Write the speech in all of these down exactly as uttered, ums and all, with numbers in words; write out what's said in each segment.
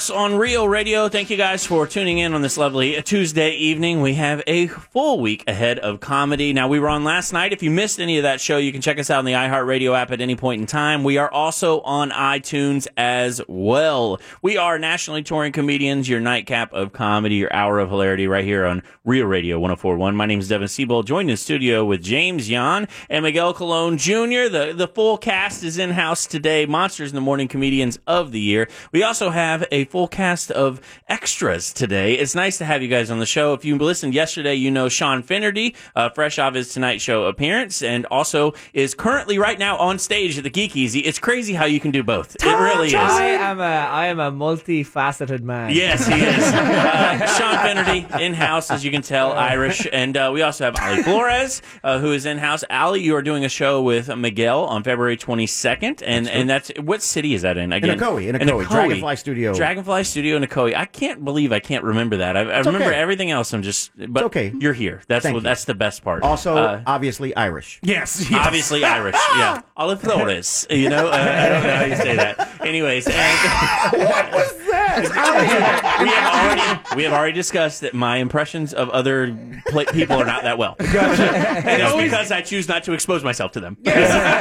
us on Real Radio. Thank you guys for tuning in on this lovely Tuesday evening. We have a full week ahead of comedy. Now, we were on last night. If you missed any of that show, you can check us out on the iHeartRadio app at any point in time. We are also on iTunes as well. We are nationally touring comedians, your nightcap of comedy, your hour of hilarity right here on Real Radio one oh four point one. My name is Devin Siebold, joined in the studio with James Yan and Miguel Colon Junior The, the full cast is in-house today. Monsters in the Morning Comedians of the Year. We also have a full cast of extras today. It's nice to have you guys on the show. If you listened yesterday, you know Sean Finnerty, uh, fresh off his Tonight Show appearance, and also is currently right now on stage at the Geek Easy. It's crazy how you can do both. It really is. I am a, I am a multifaceted man. Yes, he is. Uh, Sean Finnerty, in-house, as you can tell, Irish. And uh, we also have Ali Flores, uh, who is in-house. Ali, you are doing a show with Miguel on February twenty-second. And, and that's, what city is that in? Again, in Ocoee, in Ocoee. Dragonfly Studio. Dragonfly Studio in Ocoee. I can't believe I can't remember that. I, I remember okay. everything else. I'm just, but okay. You're here. That's what, you. that's the best part. Also, uh, obviously Irish. Yes, yes. Obviously Irish. Yeah. Ali Flores. You know, uh, I don't know how you say that. Anyways, and what was that? we have already we have already discussed that my impressions of other pla people are not that well. Gotcha. And it's because I choose not to expose myself to them. so,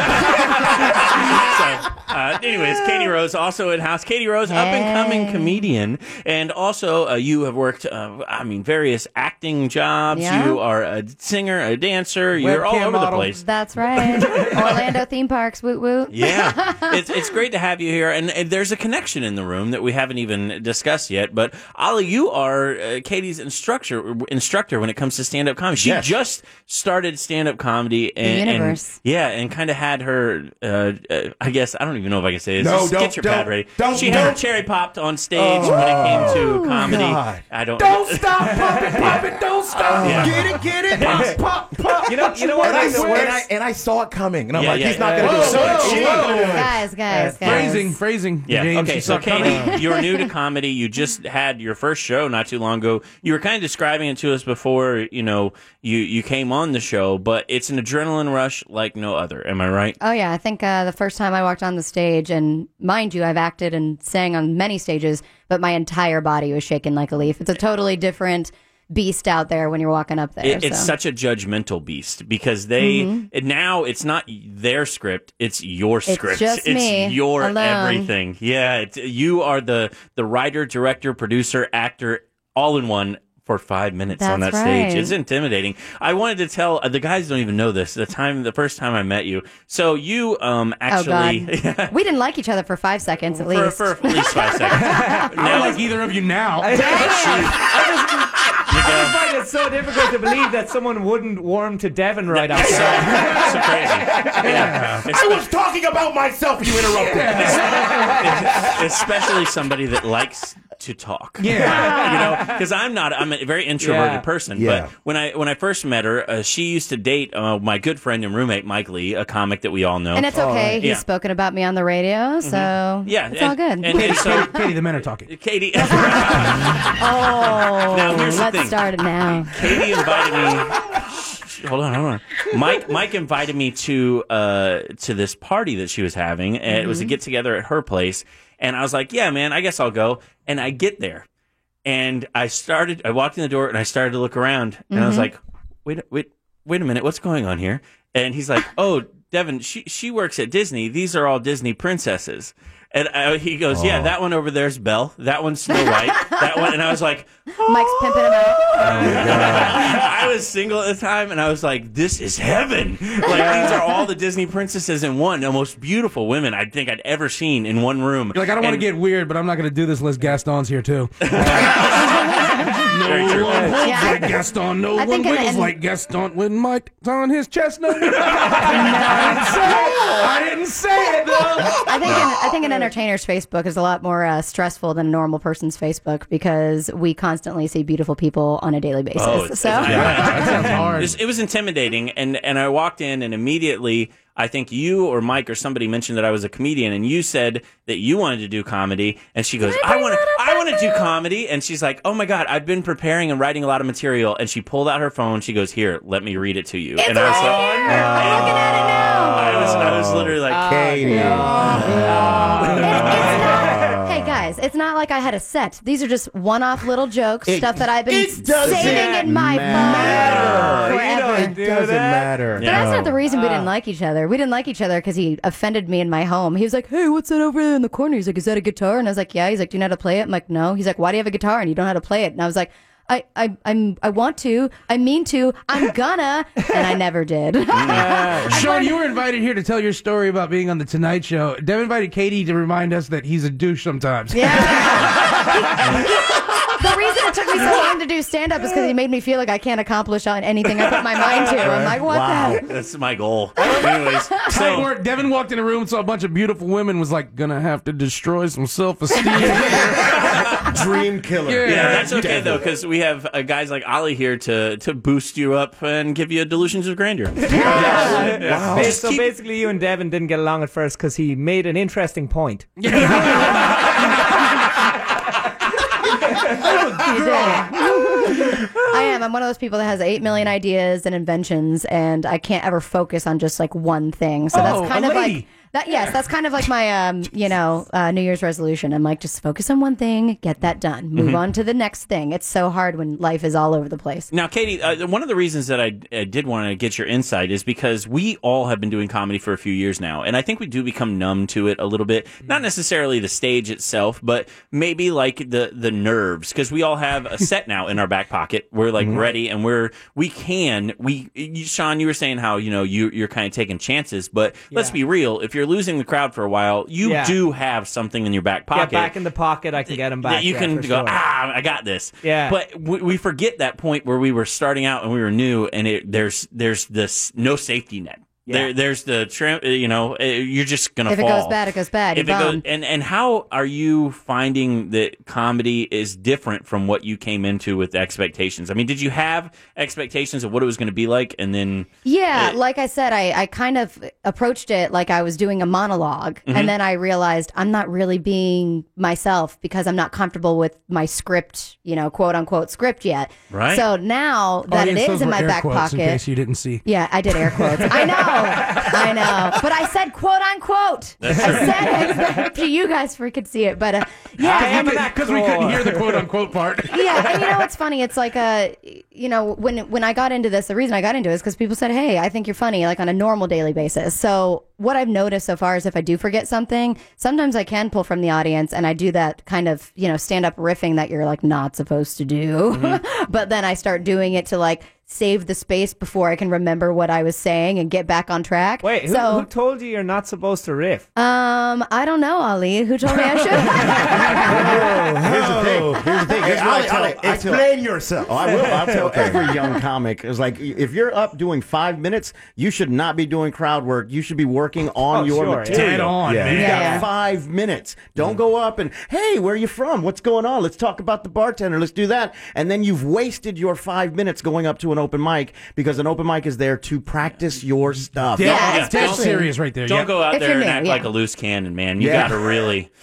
uh, anyways, Katie Rose also in house. Katie Rose, hey. up and coming comedian, and also uh, you have worked. Uh, I mean, various acting jobs. Yeah. You are a singer, a dancer. You're all over model. the place. That's right. Orlando theme parks, woot woot. Yeah, it's it's great to have you here, and, and there's a connection in the room that we haven't even discussed yet. But Ali, you are uh, Katie's instructor instructor when it comes to stand up comedy. She yes. just started stand up comedy, and, The universe. and yeah, and kind of had her. Uh, uh, I guess I don't even know if I can say this. No, Just don't- get your don't- pad ready. don't- she had her don't. cherry popped on stage when it came to comedy. God. I don't. Don't stop, pop it, pop it, don't stop. Yeah. Get it, get it, pop, pop, pop. You know, you know what? And I, makes it and, worse? I, and I saw it coming, and I'm Yeah, like, yeah, he's not yeah. going to do Whoa, it. whoa, whoa. Guys, guys, guys. Phrasing, phrasing. Yeah. James, Okay. you So, saw coming. Katie, you're new to comedy. You just had your first show not too long ago. You were kind of describing it to us before. You know, you you came on the show, but it's an adrenaline rush like no other. Am I right? Oh, yeah. I think uh, the first time I walked on the stage, and mind you, I've acted and sang on many stages, but my entire body was shaking like a leaf. It's a totally different beast out there when you're walking up there. It, it's so. such a judgmental beast because they Mm-hmm. it, now it's not their script, it's your script. just me, your alone. everything. Yeah, it's, you are the the writer, director, producer, actor, all in one. For five minutes on that That's stage, right. it's intimidating. I wanted to tell uh, the guys don't even know this. The time, the first time I met you, so you um actually Oh, God. We didn't like each other for five seconds at for, least. for at least five seconds. I Now, don't like either of you now. I just find it so difficult to believe that someone wouldn't warm to Devin right so, outside. so crazy. Yeah. I was talking about myself, you interrupted. Especially somebody that likes to talk. Yeah. You know, because I'm not. I'm a very introverted Yeah. person. Yeah. But when I when I first met her, uh, she used to date uh, my good friend and roommate Mike Lee, a comic that we all know. And it's okay. He's Yeah. spoken about me on the radio, so yeah, it's and, all good. And, and so, Katie, Katie, the men are talking. Katie. oh, Now, here's the let's thing. start it now. Katie invited me. Hold on, hold on. Mike, Mike invited me to uh to this party that she was having, and it was a get together at her place. And I was like, "Yeah, man, I guess I'll go." And I get there, and I started. I walked in the door, and I started to look around, and I was like, "Wait, wait, wait a minute, what's going on here?" And he's like, "Oh, Devin, she she works at Disney. These are all Disney princesses." And I, he goes, "Yeah, that one over there's Belle. That one's Snow White. That one." And I was like, Mike's pimping him out. I was single at the time, and I was like, "This is heaven! Like these are all the Disney princesses in one, the most beautiful women I think I'd ever seen in one room." You're like, I don't want to And- get weird, but I'm not going to do this unless Gaston's here too. Very No true. one holds Yeah. like Gaston. No I one think in the- wiggles in- like Gaston when Mike's on his chest. No, I didn't say it. I didn't say it though. I think an, I think an entertainer's Facebook is a lot more uh, stressful than a normal person's Facebook because we constantly see beautiful people on a daily basis. Oh, it's, so it's, That sounds it, hard. was, it was intimidating, and and I walked in, and immediately I think you or Mike or somebody mentioned that I was a comedian, and you said that you wanted to do comedy, and she goes, "I want to, I want to do comedy," and she's like, "Oh my God, I've been preparing and writing a lot of material," and she pulled out her phone. She goes, "Here, let me read it to you," it's and I was right like, here. I'm looking at it now. I was, I was literally like, Katie. It- it's not, hey guys, It's not like I had a set. These are just one-off little jokes, It- stuff that I've been it doesn't saving in my matter. phone You forever. don't do Doesn't that. matter. But that's not the reason we Ah. didn't like each other. We didn't like each other because he offended me in my home. He was like, "Hey, what's that over there in the corner?" He's like, "Is that a guitar?" And I was like, "Yeah." He's like, "Do you know how to play it?" I'm like, "No." He's like, "Why do you have a guitar and you don't know how to play it?" And I was like, I, I, I'm, I want to, I mean to, I'm gonna, and I never did. Sean, you were invited here to tell your story about being on the Tonight Show. Dev invited Katie to remind us that he's a douche sometimes. Yeah. The reason it took me so long to do stand up is because he made me feel like I can't accomplish on anything I put my mind to. I'm like, what Wow. the? That's my goal. Anyways, Tight so work. Devin walked in a room, saw a bunch of beautiful women, was like, gonna have to destroy some self-esteem. Dream killer. Yeah. yeah, that's okay Devil. though, because we have uh, guys like Ollie here to to boost you up and give you delusions of grandeur. Wow. Just So keep- basically, you and Devin didn't get along at first because he made an interesting point. You did. I am. I'm one of those people that has eight million ideas and inventions, and I can't ever focus on just like one thing. So Oh, that's kind a of lady. like that. Yes, that's kind of like my, um, you know, uh, New Year's resolution. I'm like, just focus on one thing, get that done, move Mm-hmm. on to the next thing. It's so hard when life is all over the place. Now, Katie, uh, one of the reasons that I uh, did want to get your insight is because we all have been doing comedy for a few years now, and I think we do become numb to it a little bit. Not necessarily the stage itself, but maybe like the the nerves, because we all have a set now in our back pocket. We're like ready, and we're we can we. You, Sean, you were saying how you know you you're kind of taking chances, but let's Yeah. be real. If you're losing the crowd for a while, you Yeah. do have something in your back pocket. Get back in the pocket, I can get him back. That you yeah, can for go, sure. ah, I got this. Yeah. But we, we forget that point where we were starting out and we were new, and it, there's there's this no safety net. Yeah. There, there's the trim. You know, uh, you're just gonna If it fall. goes bad, it goes bad. If You're it goes, bummed. and and how are you finding that comedy is different from what you came into with expectations? I mean, did you have expectations of what it was going to be like, and then Yeah, like I said, I, I kind of approached it like I was doing a monologue. Mm-hmm. And then I realized I'm not really being myself because I'm not comfortable with my script, you know, quote unquote script yet. Right. So now that Audience, it those is in were my air back quotes, in pocket. case you didn't see. Yeah, I did air quotes. I know. I know. But I said quote unquote. I said it to you guys freaking see it. But uh, yeah. I am in that Because we couldn't core. hear the quote unquote part. Yeah, and you know what's funny? It's like uh, you know, when when I got into this, the reason I got into it is because people said, "Hey, I think you're funny," like on a normal daily basis. So what I've noticed so far is if I do forget something, sometimes I can pull from the audience, and I do that kind of you know stand up riffing that you're like not supposed to do, but then I start doing it to like save the space before I can remember what I was saying and get back on track. Wait, who, so who told you you're not supposed to riff? um, I don't know, Ali. Who told me I should? Here's the thing. Here's the thing. Here's what I Ali, tell, Ali, I tell- explain yourself. Oh, I will. I'll tell every young comic. It's like if you're up doing five minutes, you should not be doing crowd work. You should be working on Oh, your sure, yeah. material. Dead on, Yeah. man. You Yeah, got yeah. five minutes. Don't go up and, hey, where are you from? What's going on? Let's talk about the bartender. Let's do that. And then you've wasted your five minutes going up to an open mic because an open mic is there to practice your stuff. Yeah, Yeah, That's especially. serious right there. don't yeah. go out If there you're and new, act yeah. like a loose cannon, man. You Yeah. got to really.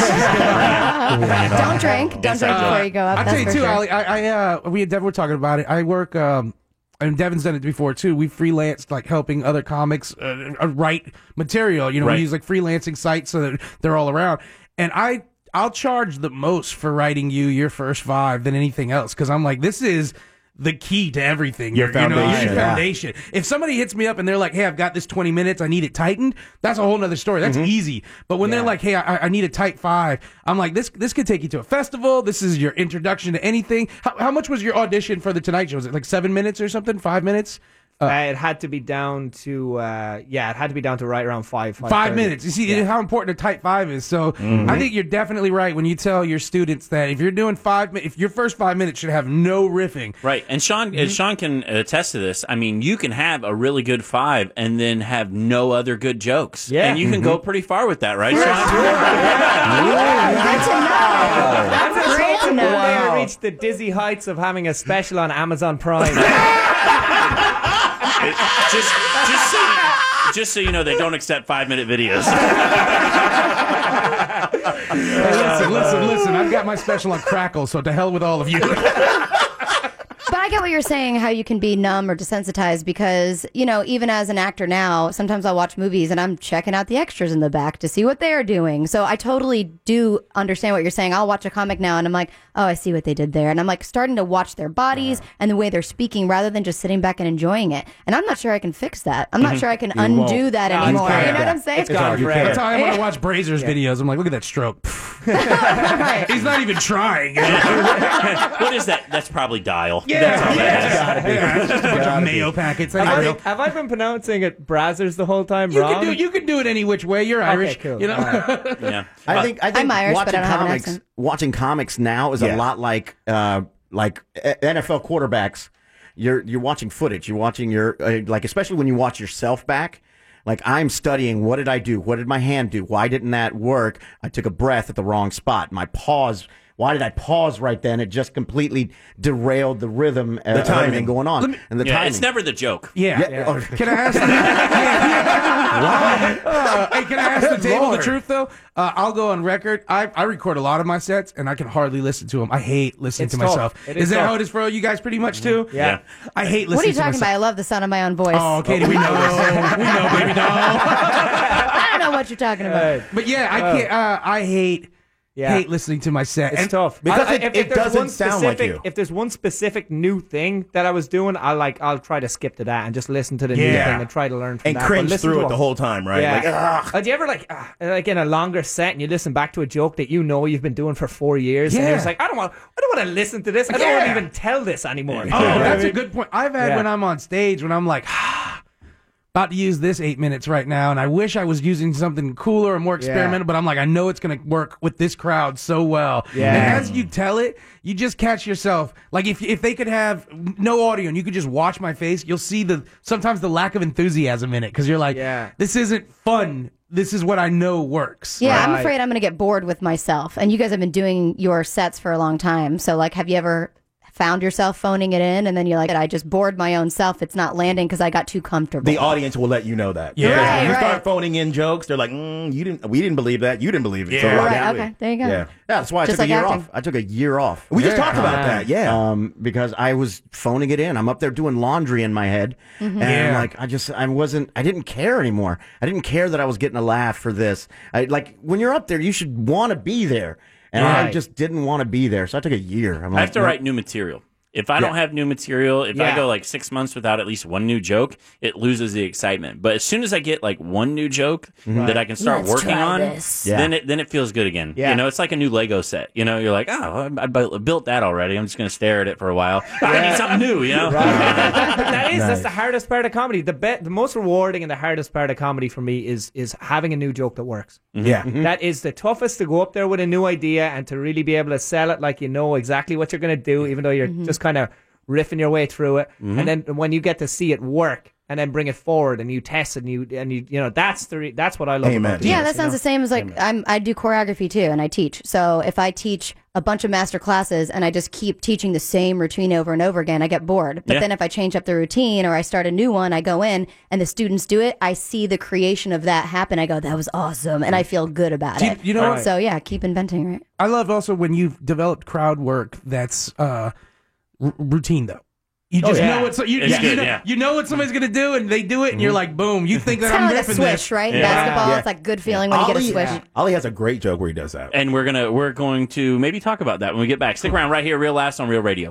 Don't drink. Don't drink Uh, before you go up. I'll that's tell you for too, sure. Ali. I, I uh, we and Devin were talking about it. I work, um, and Devin's done it before too. We freelanced like helping other comics uh, uh, write material. You know, Right. we use like freelancing sites so that they're all around. And I, I'll charge the most for writing you your first five than anything else because I'm like, this is the key to everything. Your you know, foundation, your yeah. foundation. If somebody hits me up and they're like, "Hey, I've got this twenty minutes. I need it tightened," that's a whole nother story. That's easy. But when they're Yeah. like, "Hey, I, I need a tight five," I'm like, "This this could take you to a festival. This is your introduction to anything." How, how much was your audition for the Tonight Show? Was it like seven minutes or something? Five minutes? Uh, it had to be down to uh, yeah, it had to be down to right around five. Five thirty. minutes. You see Yeah. how important a tight five is. So I think you're definitely right when you tell your students that if you're doing five, mi- if your first five minutes should have no riffing. Right, and Sean, Mm-hmm. uh Sean can attest to this. I mean, you can have a really good five and then have no other good jokes. Yeah. and you can go pretty far with that, right, Sean? Good to know. That's great to One day know. I reached the dizzy heights of having a special on Amazon Prime. It- just, just so, just so you know, they don't accept five-minute videos. Hey, listen, listen, listen. I've got my special on Crackle, so to hell with all of you. But But I get what you're saying, how you can be numb or desensitized because, you know, even as an actor now, sometimes I'll watch movies and I'm checking out the extras in the back to see what they're doing. So I totally do understand what you're saying. I'll watch a comic now and I'm like, oh, I see what they did there. And I'm like starting to watch their bodies and the way they're speaking rather than just sitting back and enjoying it. And I'm not sure I can fix that. I'm not sure I can You undo won't. that No, anymore. it's You know what gone. I'm saying? It's gone forever. That's how I want to watch Brazer's videos. I'm like, look at that stroke. Right. He's not even trying. What is that? That's probably dial. Yeah, That's all that yeah. is. Gotta be. Yeah, it's just a bunch Gotta of be. mayo packets. Have I I, know. have I been pronouncing it Brazzers the whole time You wrong? can do you can do it any which way. You're Irish, cool. you know. All right. Yeah. I think I think I'm Irish, but watching I don't have an comics accent. watching comics now is Yeah. a lot like uh like N F L quarterbacks. You're you're watching footage. You're watching your uh, like especially when you watch yourself back. Like I'm studying. What did I do? What did my hand do? Why didn't that work? I took a breath at the wrong spot. My pause. Why did I pause right then? It just completely derailed the rhythm uh, of timing. everything going on. and the Yeah, timing. it's never the joke. Yeah. Yeah. Oh, Can I ask? Yeah. Uh, hey, can I ask the table the Lord. truth though? Uh, I'll go on record. I, I record a lot of my sets, and I can hardly listen to them. I hate listening It's to tough. myself. It Is is that tough. how it is for you guys? Pretty much too. Yeah. I hate listening. What are you to talking myself. about? I love the sound of my own voice. Oh, Katie, we know. we know, baby doll. I don't know what you're talking about. Uh, But yeah, I can't. Uh, I hate Yeah. hate listening to my set. It's And- tough Because I- I- it- if, it if there's doesn't one sound like specific, you. If there's one specific new thing that I was doing, I like I'll try to skip to that and just listen to the new Yeah. thing and try to learn from And that. But cringe listen through to it them. the whole time, right? Yeah. Like, ugh. Uh, do you ever like uh, like in a longer set and you listen back to a joke that you know you've been doing for four years and Yeah. you're just like I don't want I don't want to listen to this. I don't want to Yeah. even tell this anymore. Oh, You know what I that's a mean? good point. I've had Yeah. when I'm on stage when I'm like, about to use this eight minutes right now, and I wish I was using something cooler or more experimental, but I'm like, I know it's going to work with this crowd so well. Yeah. And as you tell it, you just catch yourself. Like if if they could have no audio and you could just watch my face, you'll see the sometimes the lack of enthusiasm in it because you're like, Yeah. this isn't fun. This is what I know works. Yeah, I'm Right. afraid I'm going to get bored with myself. And you guys have been doing your sets for a long time. So, like, have you ever found yourself phoning it in and then you're like, I just bored my own self. It's not landing because I got too comfortable. The audience will let you know that. Yeah. Because Right, when you right. start phoning in jokes, they're like, mm, "You didn't. We didn't believe that. You didn't believe it." Yeah. So, Right, exactly. okay, there you go. Yeah. Yeah, that's why I Just took like a year acting. off. I took a year off. We just Yeah. talked about that. Yeah. Um, because I was phoning it in. I'm up there doing laundry in my head, and Yeah. like I just I wasn't I didn't care anymore. I didn't care that I was getting a laugh for this. I like when you're up there, you should want to be there, and I Right. just didn't want to be there. So I took a year. I'm I like, have to no. write new material. If I don't have new material, if I Yeah. go like six months without at least one new joke, it loses the excitement. But as soon as I get like one new joke that I can start Let's working try on, this. Yeah. then it then it feels good again. Yeah. You know, it's like a new Lego set. You know, you're like, oh, I, I bu- built that already. I'm just going to stare at it for a while. I need something new. You know, But that is that's the hardest part of comedy. The be- the most rewarding and the hardest part of comedy for me is is having a new joke that works. Yeah. That is the toughest, to go up there with a new idea and to really be able to sell it like you know exactly what you're going to do, even though you're just kind of riffing your way through it. And then when you get to see it work and then bring it forward and you test it and you and you you know that's the re- that's what I love Amen. about it. Yeah, that sounds the same as like I'm. I do choreography too, and I teach. So if I teach a bunch of master classes and I just keep teaching the same routine over and over again, I get bored. But Yeah. then if I change up the routine or I start a new one, I go in and the students do it. I see the creation of that happen. I go, that was awesome, and I feel good about Do you- it. you know what? So yeah, keep inventing, right? I love also when you've developed crowd work that's uh, r- routine though. You just yeah. know what so you, It's you, good, know, yeah. you know what somebody's gonna do and they do it and you're like boom. You think that It's I'm kind of like a ripping swish, this. right? In Yeah. basketball, Yeah. it's like good feeling when you get a Ollie, swish. Ollie has a great joke where he does that. and we're gonna we're going to maybe talk about that when we get back. Stick around right here, Real Laughs on Real Radio.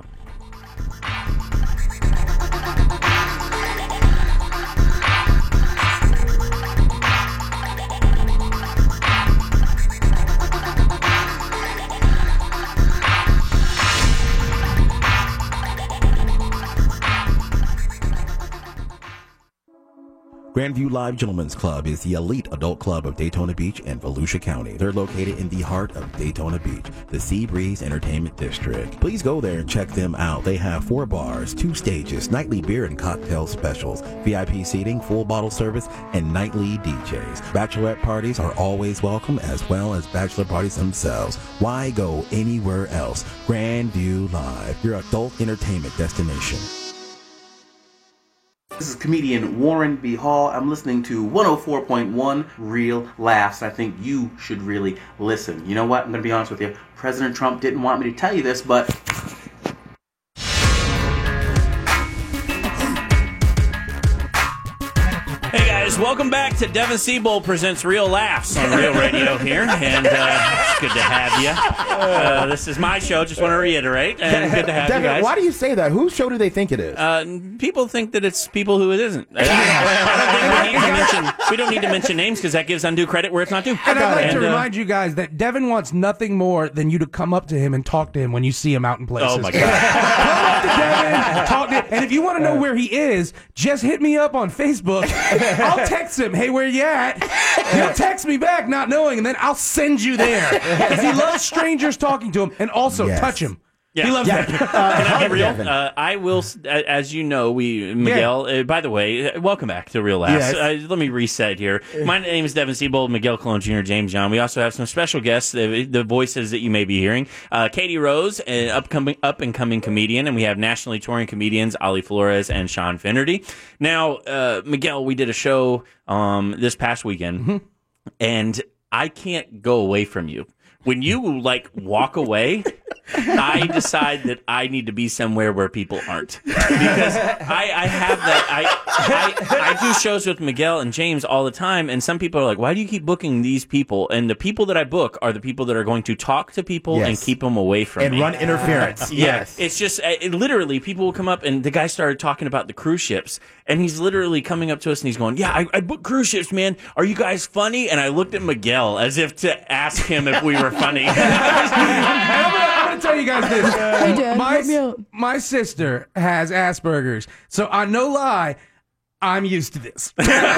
Grandview Live Gentlemen's Club is the elite adult club of Daytona Beach and Volusia County. They're located in the heart of Daytona Beach, the Sea Breeze Entertainment District. Please go there and check them out. They have four bars, two stages, nightly beer and cocktail specials, V I P seating, full bottle service, and nightly D Js. Bachelorette parties are always welcome, as well as bachelor parties themselves. Why go anywhere else? Grandview Live, your adult entertainment destination. This is comedian Warren B. Hall. I'm listening to one oh four point one Real Laughs. I think you should really listen. You know what? I'm going to be honest with you. President Trump didn't want me to tell you this, but guys. Welcome back to Devin Siebold Presents Real Laughs on Real Radio here, and uh, it's good to have you. Uh, this is my show, just want to reiterate, and good to have Devin, you guys. why do you say that? Whose show do they think it is? Uh, people think that it's people who it isn't. I don't think we need to mention, we don't need to mention names because that gives undue credit where it's not due. And I'd like And, to uh, remind you guys that Devin wants nothing more than you to come up to him and talk to him when you see him out in places. Oh, my God. Come up to Devin, talk to him. And if you want to know where he is, just hit me up on Facebook. I'll text him, hey, where you at? He'll text me back not knowing, and then I'll send you there. Because he loves strangers talking to him, and also Yes. touch him. Yeah. He loves Yeah. that. Uh, Can I be real? Devin. Uh, I will, s- uh, as you know, we, Miguel, uh, by the way, uh, welcome back to Real Laughs. Yes. Uh, let me reset here. My name is Devin Siebold, Miguel Colon Junior, James John. We also have some special guests, uh, the voices that you may be hearing. Uh, Katie Rose, an upcoming, up-and-coming comedian, and we have nationally touring comedians Ali Flores and Sean Finnerty. Now, uh, Miguel, we did a show um, this past weekend, Mm-hmm. and I can't go away from you. When you, like, walk away, I decide that I need to be somewhere where people aren't. Because I, I have that. I, I I do shows with Miguel and James all the time, and some people are like, why do you keep booking these people? And the people that I book are the people that are going to talk to people Yes. and keep them away from and me. run interference. Yeah, Yes. it's just uh, it, literally people will come up, and the guy started talking about the cruise ships, and he's literally coming up to us and he's going, yeah, I, I booked cruise ships, man. Are you guys funny? And I looked at Miguel as if to ask him if we were funny. And I'm gonna, I'm gonna tell you guys this. Hey, Dad, my, help me out. my sister has Asperger's, so on no lie, I'm used to this.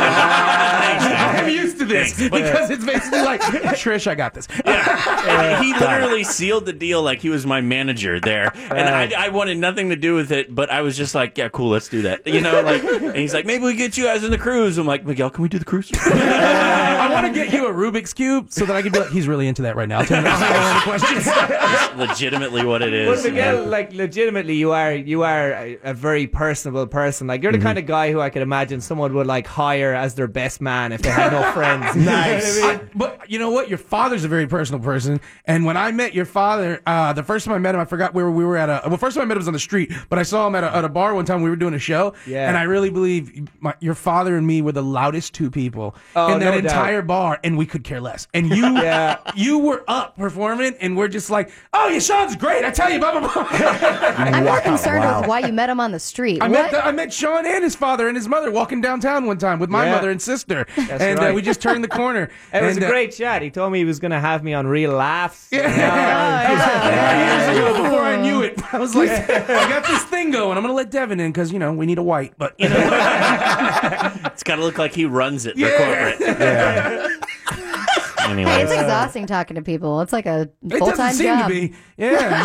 I'm used to this Thanks. because it's basically like, Trish, I got this. And he literally sealed the deal like he was my manager there, and I, I wanted nothing to do with it. But I was just like, yeah, cool, let's do that. You know, like, and he's like, maybe we get you guys in the cruise. I'm like, Miguel, can we do the cruise? I want to get you a Rubik's Cube so that I can be like, he's really into that right now. Tell me any questions. That's legitimately what it is. But Miguel, like legitimately, you are you are a, a very personable person. Like you're the kind of guy who I could imagine someone would like hire as their best man if they had no friends. Nice. You know what I mean? I- but you know what? Your father's a very personal person. And when I met your father, uh, the first time I met him, I forgot where we were at a. Well, first time I met him was on the street, but I saw him at a, at a bar one time. We were doing a show, Yeah. and I really believe my, your father and me were the loudest two people Oh, in that no entire doubt. bar, and we could care less. And you, Yeah. you were up performing, and we're just like, oh, your Sean's great. I tell you, blah blah blah. I'm more concerned wow. with why you met him on the street. I what? met the, I met Sean and his father and his mother walking downtown one time with my Yeah. mother and sister, and uh, right. we just turned the corner. It was and, a uh, great chat. He told me he was going to have me on Real Laughs. Yeah. Oh, yeah. Years ago, before I knew it, I was like, I got this thing going. I'm gonna let Devin in because you know we need a white, but you know, It's got to look like he runs it for Yeah. corporate. Hey, Anyway, it's exhausting talking to people. It's like a it full doesn't time seem job. to be. Yeah,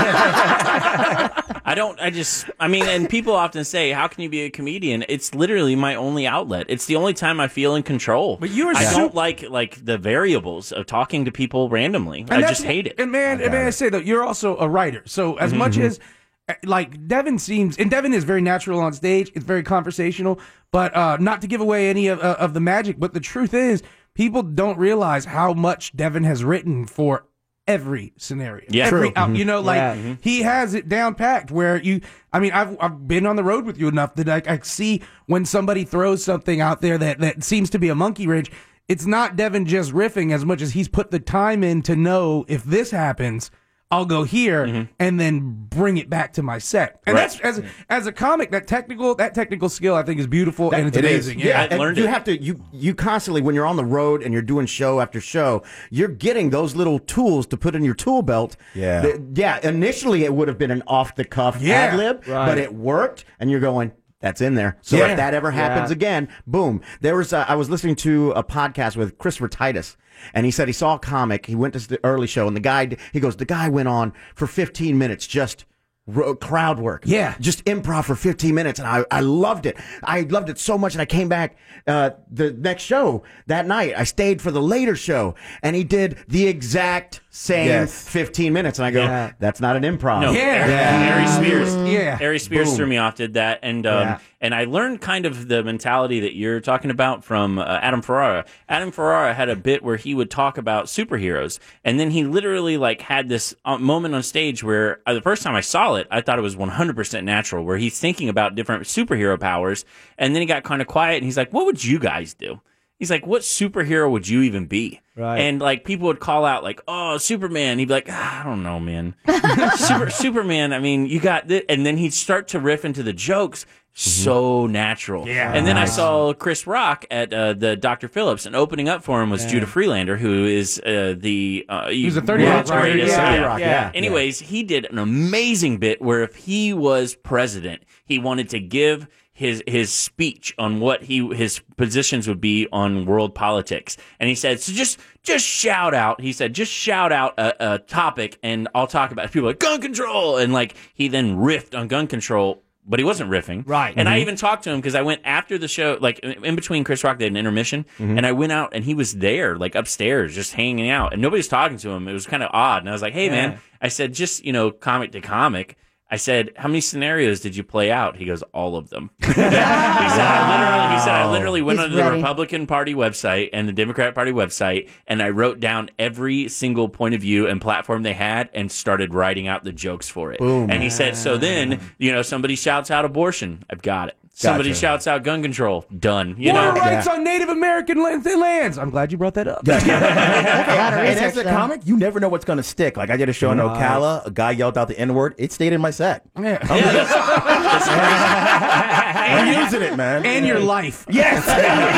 man. I don't, I just, I mean, and people often say, how can you be a comedian? It's literally my only outlet. It's the only time I feel in control. But you are I so- don't like, like the variables of talking to people randomly. I And just that's- hate it. And man, and man, I say though, you're also a writer. So as much as uh, like Devin seems, and Devin is very natural on stage. It's very conversational, but uh, not to give away any of, uh, of the magic. But the truth is, people don't realize how much Devin has written for every scenario. Yeah. every, True. out- you know, like Yeah. he has it down packed. Where you, I mean, I've I've been on the road with you enough that I, I see when somebody throws something out there that that seems to be a monkey wrench. It's not Devin just riffing as much as he's put the time in to know if this happens, I'll go here and then bring it back to my set. And Right. that's as as a comic, that technical that technical skill I think is beautiful and it's It is. amazing. Yeah, I and learned you it. have to you you constantly when you're on the road and you're doing show after show, you're getting those little tools to put in your tool belt. Yeah. that- yeah. Initially, it would have been an off the cuff Yeah. ad lib, Right. but it worked, and you're going. That's in there. So Yeah. if that ever happens Yeah. again, boom. There was uh, I was listening to a podcast with Christopher Titus, and he said he saw a comic. He went to the early show, and the guy he goes, the guy went on for fifteen minutes just. ro- Crowd work, Yeah. just improv for fifteen minutes, and I, I loved it. I loved it so much, and I came back uh, the next show that night. I stayed for the later show, and he did the exact same Yes. fifteen minutes, and I go, Yeah. that's not an improv. No, Yeah. Harry Spears. Yeah. Yeah. Ari Spears Boom. threw me off, did that, and um, Yeah. and I learned kind of the mentality that you're talking about from uh, Adam Ferrara. Adam Ferrara had a bit where he would talk about superheroes, and then he literally like had this uh, moment on stage where uh, the first time I saw it, I thought it was one hundred percent natural, where he's thinking about different superhero powers, and then he got kind of quiet, and he's like, "What would you guys do?" He's like, what superhero would you even be? Right. And like people would call out like, oh, Superman. He'd be like, ah, I don't know, man. Super, Superman. I mean, you got this. And then he'd start to riff into the jokes. So natural. Yeah. And then I saw Chris Rock at uh, the Doctor Phillips, and opening up for him was Judah Freelander, who is uh, the uh, He's a thirty world's Rock, right? greatest- Yeah, yeah. Rock, Yeah. yeah. Anyways, he did an amazing bit where if he was president, he wanted to give his his speech on what he his positions would be on world politics, and he said, "So just just shout out." He said, "Just shout out a, a topic, and I'll talk about it." People were like gun control, and like he then riffed on gun control. But he wasn't riffing. Right. And I Mhm. even talked to him because I went after the show, like in in between Chris Rock, they had an intermission. And I went out and he was there, like upstairs, just hanging out. And nobody's talking to him. It was kind of odd. And I was like, hey, man, I said, just, you know, comic to comic. I said, how many scenarios did you play out? He goes, all of them. he, said, I literally, he said, I literally went He's onto the ready. Republican Party website and the Democrat Party website, and I wrote down every single point of view and platform they had and started writing out the jokes for it. Boom. And he said, so then, you know, somebody shouts out abortion. I've got it. Somebody Gotcha. shouts out gun control. Done. You Water know? rights on Native American lan- lands. I'm glad you brought that up. That's a lot of And research, as a though. comic, you never know what's going to stick. Like I did a show in Right. Ocala, a guy yelled out the N word. It stayed in my set. Yeah. I'm using it, man. And your life. Yes.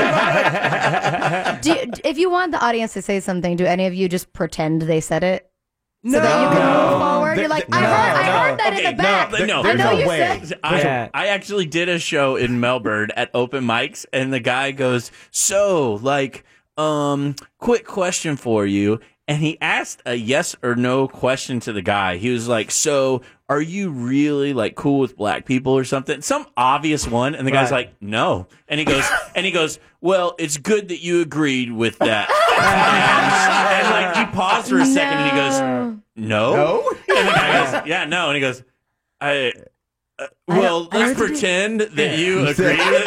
Do you, if you want the audience to say something, do any of you just pretend they said it? So that you can move forward. You're like, I No, heard, I no. heard that Okay, in the back. no, no. I There's know no you way. said. I, Yeah. I actually did a show in Melbourne at open mics, and the guy goes, so, like, um, quick question for you. And he asked a yes or no question to the guy. He was like, so, are you really, like, cool with black people or something? Some obvious one. And the guy's Right. like, no. And he goes, and he goes, well, it's good that you agreed with that. and, and, like, he paused for a second, and he goes, no. No? And the guy goes, yeah, no. And he goes, I, uh, well, I let's heard you- pretend that you agree with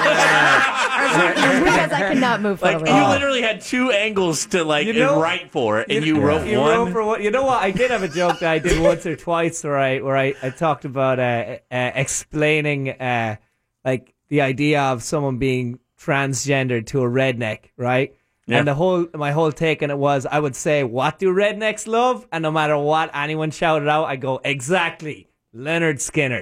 that. Because I cannot move Like, forward. you literally had two angles to, like, You know- write for, and you, wrote You one. wrote for what? You know what? I did have a joke that I did once or twice where I where I, I talked about uh, uh, explaining uh, like the idea of someone being transgendered to a redneck, right? Yeah. And the whole my whole take on it was I would say, "What do rednecks love?" And no matter what anyone shouted out, I go, "Exactly, Leonard Skinner."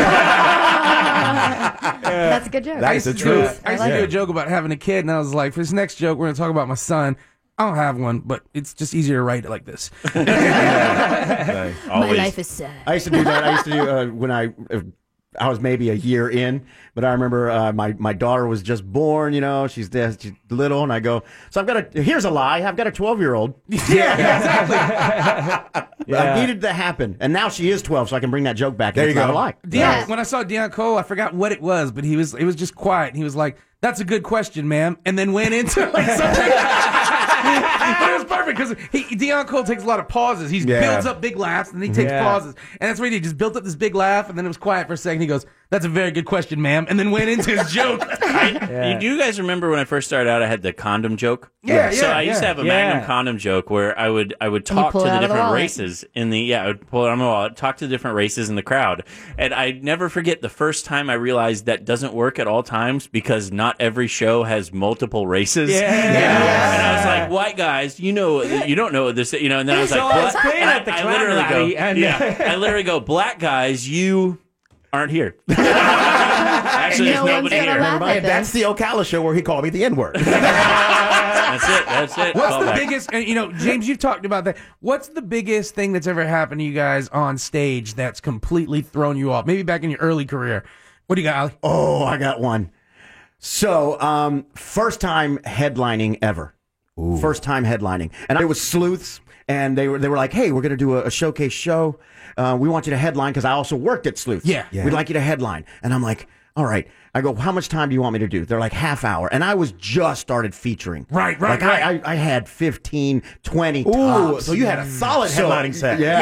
That's a good joke. That is the I truth. used to like do it. a joke about having a kid, and I was like, for this next joke, we're going to talk about my son. I don't have one, but it's just easier to write it like this. My Always. life is sad. I used to do that. I used to do uh, when I uh, I was maybe a year in, but I remember uh, my my daughter was just born. You know, she's, just, she's little, and I go, so I've got a. Here's a lie. I've got a twelve year old. Yeah. I needed to happen, and now she is twelve, so I can bring that joke back. There and you it's not go. a lie. Deion, Yeah. When I saw Deion Cole, I forgot what it was, but he was it was just quiet. And he was like, "That's a good question, ma'am," and then went into like something. But it was perfect because he Deion Cole takes a lot of pauses. He Yeah. builds up big laughs and then he takes Yeah. pauses, and that's what he did. Just built up this big laugh, and then it was quiet for a second. He goes, "That's a very good question, ma'am," and then went into his joke. I, you, do you guys remember when I first started out, I had the condom joke? Yeah, So yeah, I used yeah. to have a Yeah. Magnum condom joke where I would I would And you talk pull to it the out of the different wallet. races in the yeah I would pull it out of my wallet, talk to the different races in the crowd, and I never forget the first time I realized that doesn't work at all times because not every show has multiple races. Yeah. And I was like, white guys, you know, you don't know what this, you know, and then I was So like, I was "What?" playing And at the I clown literally rally, go, and- yeah, I literally go, black guys, you aren't here. Actually, No there's one's nobody gonna here. laugh at And that's this. the Ocala show where he called me the N word. That's it. That's it. What's the Callback. biggest? And you know, James, you've talked about that. What's the biggest thing that's ever happened to you guys on stage that's completely thrown you off? Maybe back in your early career. What do you got, Ali? Oh, I got one. So, um, first time headlining ever. First time headlining, and it was Sleuths, and they were they were like, "Hey, we're gonna do a, a showcase show. Uh, we want you to headline because I also worked at Sleuths. Yeah. Yeah. We'd like you to headline." And I'm like, all right. I go, how much time do you want me to do? They're like, half hour. And I was just started featuring. Right, right, like right. I, I, I had fifteen, twenty Ooh, tops. so you had a solid So- headlining set. Yeah.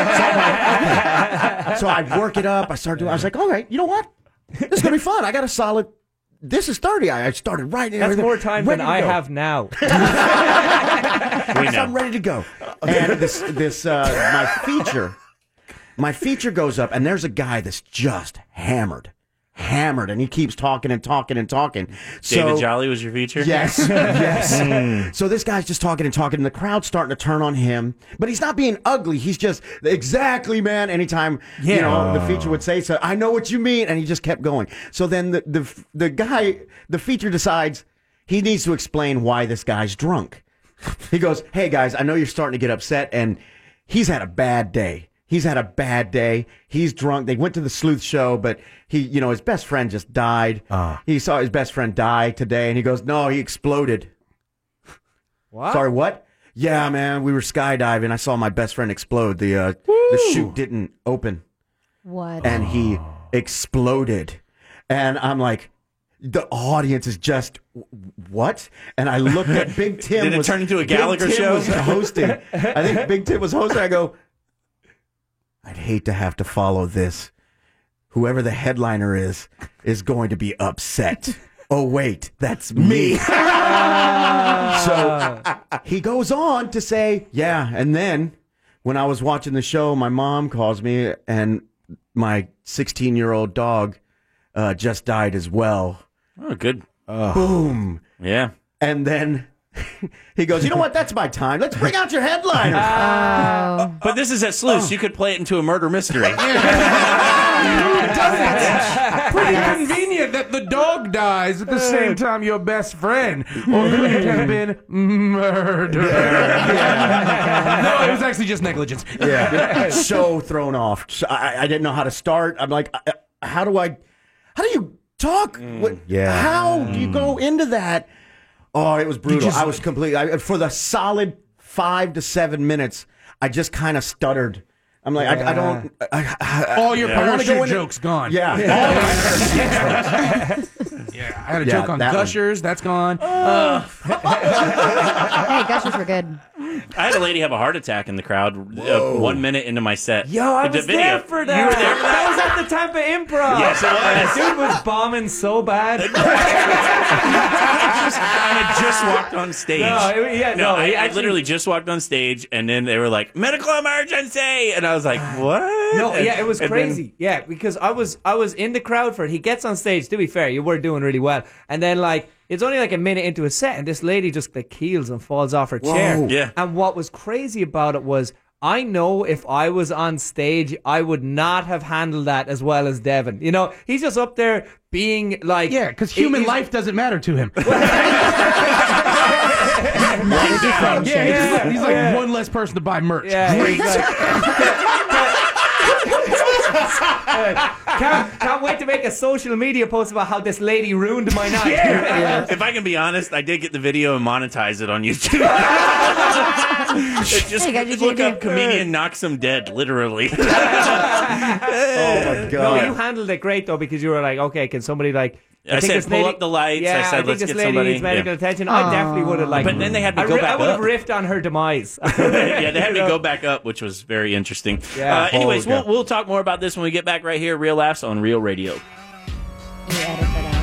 so, I, so I work it up. I started doing, I was like, all right, you know what? This is going to be fun. I got a solid, this is thirty. I, I started writing. That's everything, more time than ready to I go. have now. We So know. I'm ready to go. And this, this, uh, my feature, my feature goes up, and there's a guy that's just hammered, hammered, and he keeps talking and talking and talking. David So, Jolly was your feature? Yes, yes. So this guy's just talking and talking, and the crowd's starting to turn on him. But he's not being ugly. He's just, exactly, man. Anytime, you Yeah. know, the feature would say so, I know what you mean, and he just kept going. So then the the the guy, the feature decides he needs to explain why this guy's drunk. He goes, hey guys, I know you're starting to get upset, and he's had a bad day. He's had a bad day. He's drunk. They went to the Sleuth show, but he, you know, his best friend just died. Uh. He saw his best friend die today, and he goes, no, he exploded. What? Sorry, what? Yeah, man, we were skydiving. I saw my best friend explode. The uh, the chute didn't open, What? and he exploded. And I'm like, the audience is just, what? And I looked at Big Tim. Did it was, turn into a Big Gallagher Tim show? was hosting. I think Big Tim was hosting. I go, I'd hate to have to follow this. Whoever the headliner is, is going to be upset. Oh, wait, that's me. So he goes on to say, yeah, and then when I was watching the show, my mom calls me, and my sixteen-year-old dog uh, just died as well. Oh, good. Boom. Yeah. And then he goes, you know what? That's my time. Let's bring out your headliner. Oh. But this is at Sleuths. You could play it into a murder mystery. Pretty convenient that the dog dies at the same time your best friend. Or could it have been murder? No, it was actually just negligence. Yeah. So thrown off. So I, I didn't know how to start. I'm like, uh, how do I, how do you talk? What, yeah. How do you go into that? Oh, it was brutal. just- I was completely, I, for the solid five to seven minutes, I just kind of stuttered. I'm like, I, I don't. I, I, All your I wanna go parachute into- jokes gone. Yeah. Yeah, I had a Yeah, joke on that one. gushers. That's gone. Hey, gushers were good. I had a lady have a heart attack in the crowd uh, one minute into my set. Yo, I The was video. there for that. You were there for That was at the Tampa Improv. Yes, it was. That dude was bombing so bad. I had just walked on stage. No, it- yeah, no, I, he I actually- literally just walked on stage, and then they were like, "Medical emergency," and I was like, "What?" No, And- yeah, it was and then- crazy. Yeah, because I was I was in the crowd for it. He gets on stage. To be fair, you were doing really well, and then like it's only like a minute into a set, and this lady just like keels and falls off her chair. Yeah. And what was crazy about it was, I know if I was on stage, I would not have handled that as well as Devin. You know, he's just up there being like, Yeah, because human he's- life doesn't matter to him. What did you think, Yeah, Shane? he's, Yeah, like, he's like yeah. one less person to buy merch. Yeah, Great. he's like- can't, can't wait to make a social media post about how this lady ruined my night. If I can be honest, I did get the video and monetize it on YouTube. It just Hey, guys, did look you up do- comedian knocks him dead, literally. Oh my No, god. you handled it great though, because you were like, okay, can somebody like? I think said, this pull lady- up the lights. Yeah, I said, think let's this get lady somebody. needs medical Yeah. attention. I definitely would have like. But then they had me I, go ri- back I would have up. riffed on her demise. Yeah, they had me go back up, which was very interesting. Yeah. Uh, anyways, Oh, we'll, God. we'll talk more about this when we get back right here. Real Laughs on Real Radio. You edit that out.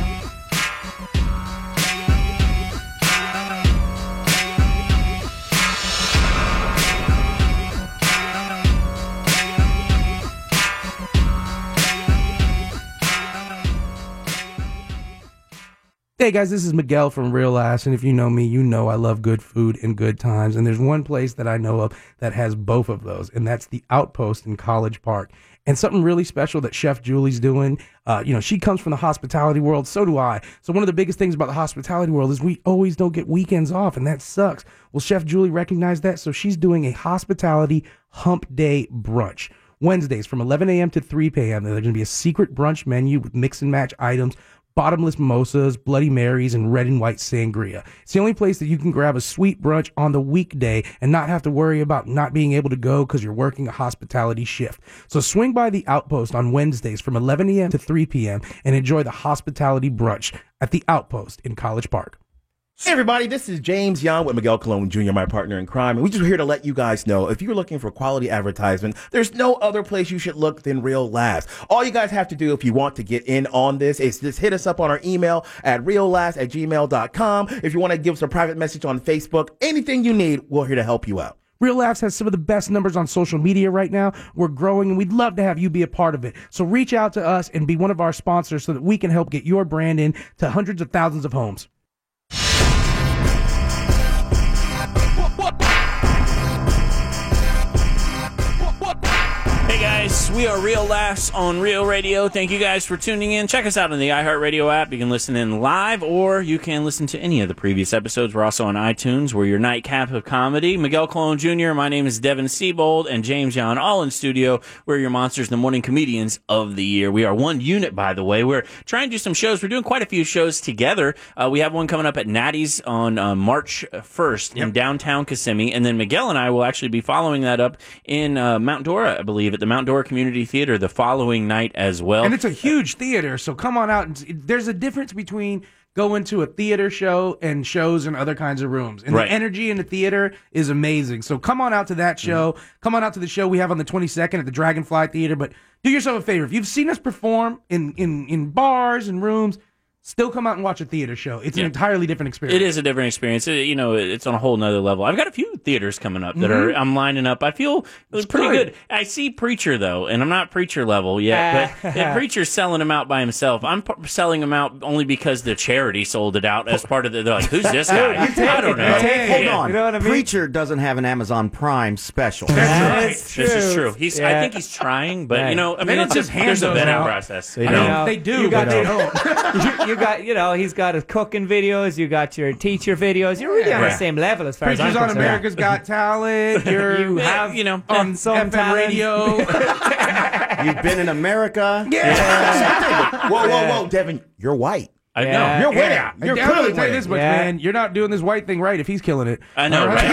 Hey guys, this is Miguel from Real Ass, and if you know me, you know I love good food and good times, and there's one place that I know of that has both of those, and that's the Outpost in College Park. And something really special that Chef Julie's doing, uh, you know, she comes from the hospitality world, so do I. So one of the biggest things about the hospitality world is we always don't get weekends off, and that sucks. Well, Chef Julie recognized that, so she's doing a hospitality hump day brunch. Wednesdays from eleven a.m. to three p.m. There's going to be a secret brunch menu with mix and match items, bottomless mimosas, Bloody Marys, and red and white sangria. It's the only place that you can grab a sweet brunch on the weekday and not have to worry about not being able to go because you're working a hospitality shift. So swing by the Outpost on Wednesdays from eleven a.m. to three p.m. and enjoy the hospitality brunch at the Outpost in College Park. Hey everybody, this is James Young with Miguel Colon Junior, my partner in crime, and we're just here to let you guys know if you're looking for quality advertisement, there's no other place you should look than Real Laughs. All you guys have to do if you want to get in on this is just hit us up on our email at real laughs at gmail dot com. If you want to give us a private message on Facebook, anything you need, we're here to help you out. Real Laughs has some of the best numbers on social media right now. We're growing, and we'd love to have you be a part of it. So reach out to us and be one of our sponsors so that we can help get your brand in to hundreds of thousands of homes. Hey guys, we are Real Laughs on Real Radio. Thank you guys for tuning in. Check us out on the iHeartRadio app. You can listen in live, or you can listen to any of the previous episodes. We're also on iTunes. We're your nightcap of comedy. Miguel Colon Junior, my name is Devin Siebold, and James Young, all in studio. We're your Monsters in the Morning comedians of the year. We are one unit, by the way. We're trying to do some shows. We're doing quite a few shows together. Uh, we have one coming up at Natty's on uh, March first in yep. downtown Kissimmee, and then Miguel and I will actually be following that up in uh, Mount Dora, I believe, at the Mount Dora Community Theater the following night as well. And it's a huge theater, so come on out. And there's a difference between going to a theater show and shows in other kinds of rooms. And right. the energy in the theater is amazing. So come on out to that show. Mm-hmm. Come on out to the show we have on the twenty-second at the Dragonfly Theater. But do yourself a favor. If you've seen us perform in, in, in bars and rooms, still come out and watch a theater show. It's yeah. an entirely different experience. It is a different experience. It, you know, it's on a whole nother level. I've got a few theaters coming up that mm-hmm. are I'm lining up. I feel it's pretty good. good. I see Preacher, though, and I'm not Preacher level yet, but Preacher's selling them out by himself. I'm p- selling them out only because the charity sold it out as part of the... They're like, who's this guy? I don't know. Hold yeah. on. You know what I mean? Preacher doesn't have an Amazon Prime special. That's right. True. This is true. He's. Yeah. I think he's trying, but, Right. you know, I They mean, don't it's just just, hand there's a those vetting out. process. They I don't. mean, they do, You got, but they don't. you, you got, you know, he's got his cooking videos. You got your teacher videos. You're really on Right. the same level as far Preachers as I'm on concerned. America's Got Talent. You're You Yeah, have, you know, on some F M talent. radio. You've been in America. Whoa, whoa, whoa, Devin, you're white. I know. Yeah. You're winning. Yeah, You're I'm clearly gonna tell you winning. this much, Yeah. man. You're not doing this white thing right if he's killing it. I know, All right?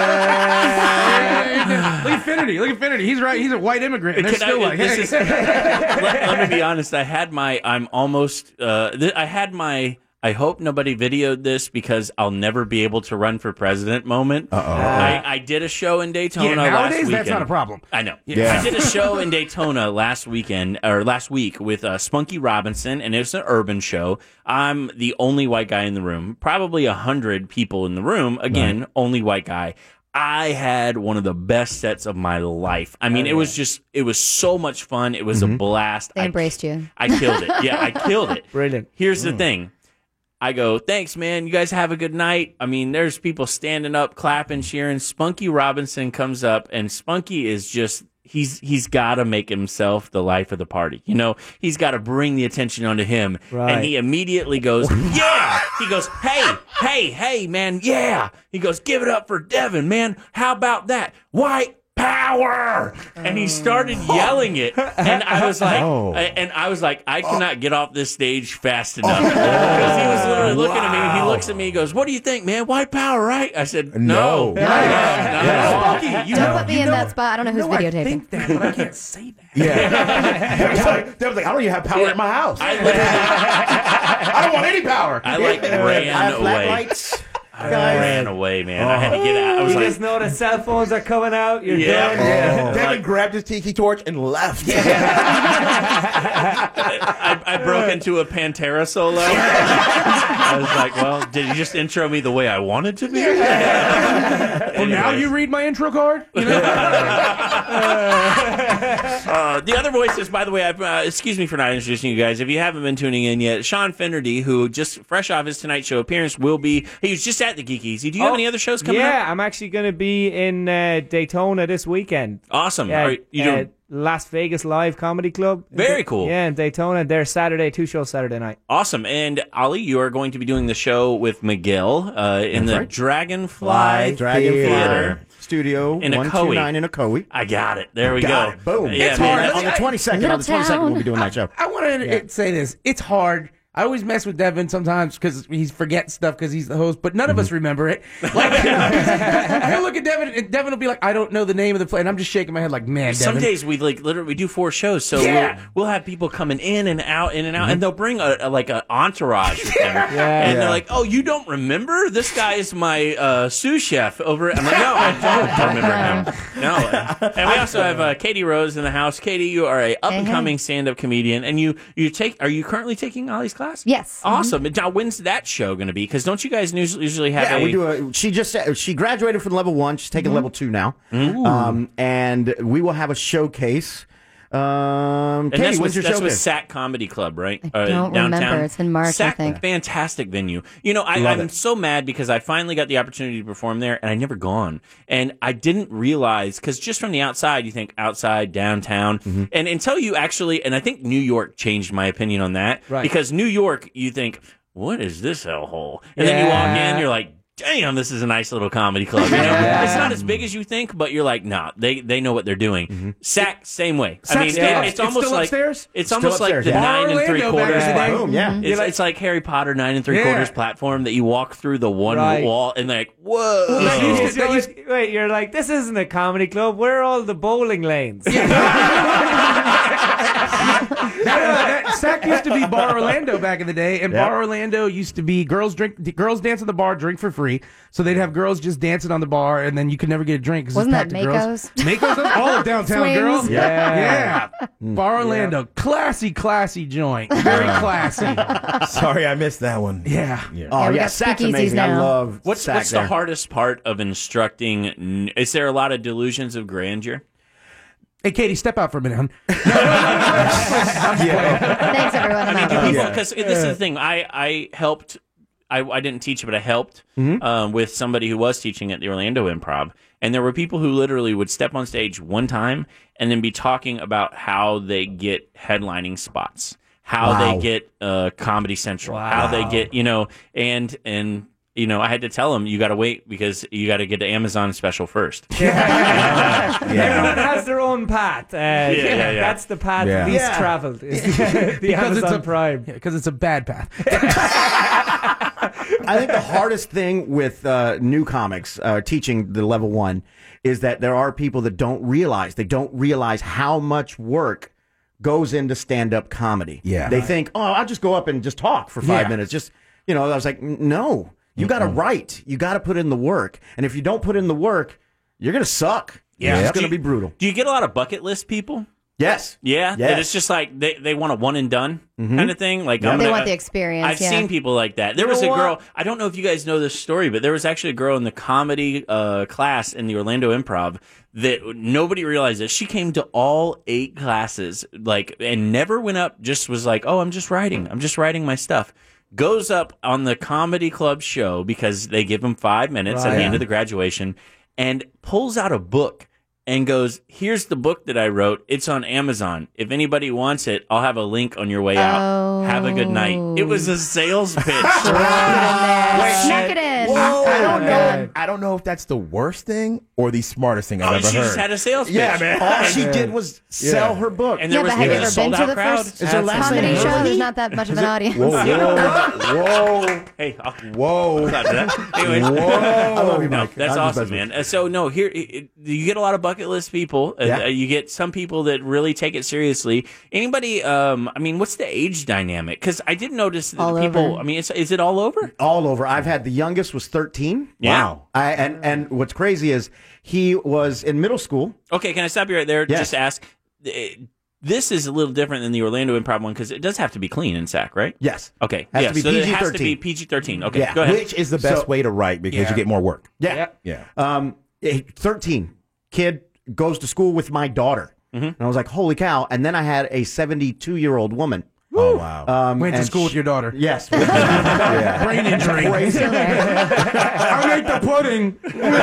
Look at Finity. Look at Finity. He's right. He's a white immigrant. And they're Can I- still like, this hey. is- let, let me be honest. I had my. I'm almost. Uh, th- I had my. I hope nobody videoed this because I'll never be able to run for president moment. Uh oh. I, I did a show in Daytona Yeah, last nowadays weekend. that's not a problem. I know. Yeah. I did a show in Daytona last weekend or last week with uh, Spunky Robinson, and it was an urban show. I'm the only white guy in the room. Probably a hundred people in the room. Again, right. only white guy. I had one of the best sets of my life. I mean, oh, yeah. it was just, it was so much fun. It was mm-hmm. a blast. They I, embraced you. I killed it. Yeah, I killed it. Brilliant. Here's mm. the thing. I go, thanks, man. You guys have a good night. I mean, there's people standing up, clapping, cheering. Spunky Robinson comes up, and Spunky is just, he's he's got to make himself the life of the party. You know, he's got to bring the attention onto him. Right. And he immediately goes, yeah. He goes, hey, hey, hey, man, yeah. He goes, give it up for Devin, man. How about that? White power. And he started yelling it, and I was like, Oh. I, and I was like, I cannot get off this stage fast enough because he was literally looking at me. And he looks at me, he goes, "What do you think, man? White power, right?" I said, "No, No. no, no, Yeah. no, no." Spunky, you Don't know, put me you in know, that spot. I don't know who's no, I videotaping. think that, but I can't say that. Yeah. Devin's like, Devin's like, I don't even have power Yeah. at my house. I, literally- I don't want any power. I like I ran have flat away. lights. I Guys. ran away, man. I had to get out. I was You like, just know the cell phones are coming out. You're Yeah. done. Yeah. Devin grabbed his tiki torch and left. I, I broke into a Pantera solo. I was like, well, did you just intro me the way I wanted to be? Well, now Anyways. you read my intro card? You know? Uh, the other voices, by the way, I've, uh, excuse me for not introducing you guys. If you haven't been tuning in yet, Sean Finnerty, who just fresh off his Tonight Show appearance, will be. He was just at the Geek Easy. Do you have Oh, any other shows coming yeah, up? I'm actually going to be in uh, Daytona this weekend. Awesome. Yeah, Are you uh, doing Las Vegas Live Comedy Club. Very cool. Yeah, in Daytona. They're Saturday, two shows Saturday night. awesome? And Ali, you are going to be doing the show with Miguel uh, in the right. Dragonfly Dragonfly Theater. Studio In a one Coe. two nine in a Coe. I got it. There we Got go. it. Boom. Yeah, It's man, hard. that's- On the twenty-second, on the Little twenty-second, town. we'll be doing that show. I want to say this. It's hard I always mess with Devin sometimes because he forgets stuff because he's the host, but none of us remember it. Like, I look at Devin, and Devin will be like, "I don't know the name of the play," and I'm just shaking my head like, "Man, Some Devin." days we like literally we do four shows, so Yeah. we'll, we'll have people coming in and out, in and out, and they'll bring a, a like an entourage with them, and Yeah. they're like, "Oh, you don't remember? This guy is my uh, sous chef over." I'm like, "No, I don't remember him." No, and we also have uh, Katie Rose in the house. Katie, you are a up and coming stand up comedian, and you you take. Are you currently taking Ollie's class? Yes. Awesome. Now, when's that show going to be? Because don't you guys usually usually have Yeah, a? we do a. She just said she graduated from level one. She's taking level two now, um, and we will have a showcase. Um, And Katie, that's when's with, your that's with showcase? S A C Comedy Club, right? I don't remember. It's in March, S A C, I think. Fantastic venue. You know, I, Love I'm it. so mad because I finally got the opportunity to perform there, and I never gone. And I didn't realize, because just from the outside, you think outside, downtown. Mm-hmm. And until you actually, and I think New York changed my opinion on that. Right. Because New York, you think, what is this hellhole? And then you walk Yeah. in, you're like, damn, this is a nice little comedy club. You know? Yeah. It's not as big as you think, but you're like, nah, they they know what they're doing. S A C, same way. I S A C mean, still it- up- it's it's almost still like upstairs? it's Still almost like upstairs, the yeah. nine and three Orlando back quarters. in the day. Boom, yeah. It's, it's like Harry Potter nine and three Yeah. quarters platform that you walk through the one Right. wall and like, whoa. That used to- that that used- wait, you're like, this isn't a comedy club. Where are all the bowling lanes? That, uh, that S A C used to be Bar Orlando back in the day, and Yep. Bar Orlando used to be girls drink, d- girls dance in the bar, drink for free. So they'd have girls just dancing on the bar, and then you could never get a drink. 'Cause it's Wasn't that packed with girls. Mako's? Mako's, that's all of downtown Swings. girls. Yeah. yeah. Bar Orlando, classy, classy joint, very classy. Sorry, I missed that one. Yeah. Oh Yeah, yeah, we got S A C's speakeasies amazing. I now. love What's S A C what's there. the hardest part of instructing? n- Is there a lot of delusions of grandeur? Hey, Katie, step out for a minute, hon. Thanks, everyone. I'm out. Because this is the thing. I, I helped. I, I didn't teach, but I helped um, with somebody who was teaching at the Orlando Improv. And there were people who literally would step on stage one time and then be talking about how they get headlining spots, how Wow. they get uh, Comedy Central, how they get, you know, and and you know, I had to tell them, you got to wait because you got to get the Amazon special first. Everyone has their own path. Uh, yeah, yeah, yeah. That's the path Yeah. least Yeah. traveled. Is the, the Because it's Amazon a- Prime. Because it's a bad path. I think the hardest thing with uh, new comics uh, teaching the level one is that there are people that don't realize they don't realize how much work goes into stand-up comedy. Yeah. They think, oh, I'll just go up and just talk for five Yeah. minutes. Just, you know, I was like, "N- no, you got to write. You got to put in the work. And if you don't put in the work, you're going to suck. Yeah. It's Do going you- to be brutal. Do you get a lot of bucket list people? Yes. Yeah, Yes. that it's just like they, they want a one and done kind of thing. Like I'm They gonna- want the experience, I've yeah. seen people like that. There You was a know girl. what? I don't know if you guys know this story, but there was actually a girl in the comedy uh, class in the Orlando Improv that nobody realized that she came to all eight classes, like, and never went up. Just was like, oh, I'm just writing. I'm just writing my stuff. Goes up on the comedy club show because they give him five minutes at Right. the end of the graduation, and pulls out a book and goes, here's the book that I wrote. It's on Amazon. If anybody wants it, I'll have a link on your way out. Have a good night. It was a sales pitch. Snuck it in. I don't Yeah. know. I don't know if that's the worst thing or the smartest thing I've Oh, ever she heard. just had a sales pitch. Yeah, man. All she did was sell her book. And there Yeah, was, but have there you was ever a been sold to out the crowd. first Is her last comedy name show? Hurley? There's not that much of an audience. Whoa, whoa, whoa, Hey, I'll whoa, clap for that. Anyways, I love you, no, Mike. that's I'm just awesome, messing man. Uh, so no, here it, it- you get a lot of bucket list people. Uh, Yeah. uh, you get some people that really take it seriously. Anybody? Um, I mean, what's the age dynamic? Because I did notice that All the people. over. I mean, it's, is it all over? all over. I've had the youngest was thirteen. Yeah. Wow. I, and and what's crazy is he was in middle school. Okay, can I stop you right there? Yes. Just ask. uh, This is a little different than the Orlando Improv one because it does have to be clean in S A C, right? Yes. Okay. Has yeah. to be so it has to P G be P G thirteen. Okay. Yeah. Go ahead. which is the best So- way to write because Yeah. you get more work. Yeah. Yep. Yeah. Um, eh, thirteen kid goes to school with my daughter, and I was like, holy cow! And then I had a seventy-two year old woman. Oh wow. Um, Went to and school with she- your daughter. Yes. yeah. Brain injury. Crazy. I make the pudding.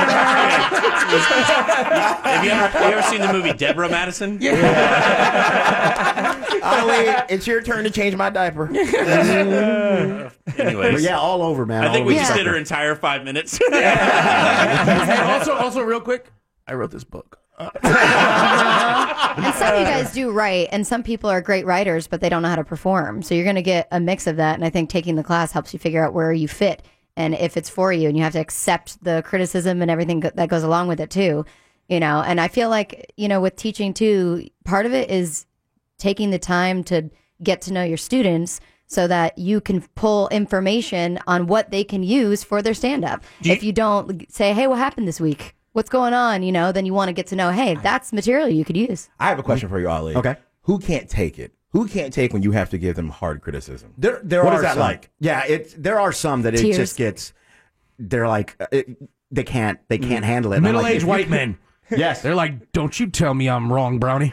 Have you ever, have you ever seen the movie Deborah Madison? Ollie, it's your turn to change my diaper. Anyways. But yeah, all over, man. I all think over we the just did spectrum. her entire five minutes. And also, also, real quick, I wrote this book. And some of you guys do write, and some people are great writers, but they don't know how to perform. So you're going to get a mix of that, and I think taking the class helps you figure out where you fit and if it's for you, and you have to accept the criticism and everything go- that goes along with it too, you know. And I feel like, you know, with teaching too, part of it is taking the time to get to know your students so that you can pull information on what they can use for their stand-up. You- if you don't say, hey, what happened this week? What's going on? You know, then you want to get to know, hey, that's material you could use. I have a question for you, Ali. Okay. Who can't take it? Who can't take when you have to give them hard criticism? There, there What are is that some, like? Yeah, it. There are some that it Tears. just gets. They're like, uh, it, they can't. They can't handle it. And I'm like, Middle-aged if you- white men. Yes. They're like, don't you tell me I'm wrong, Brownie.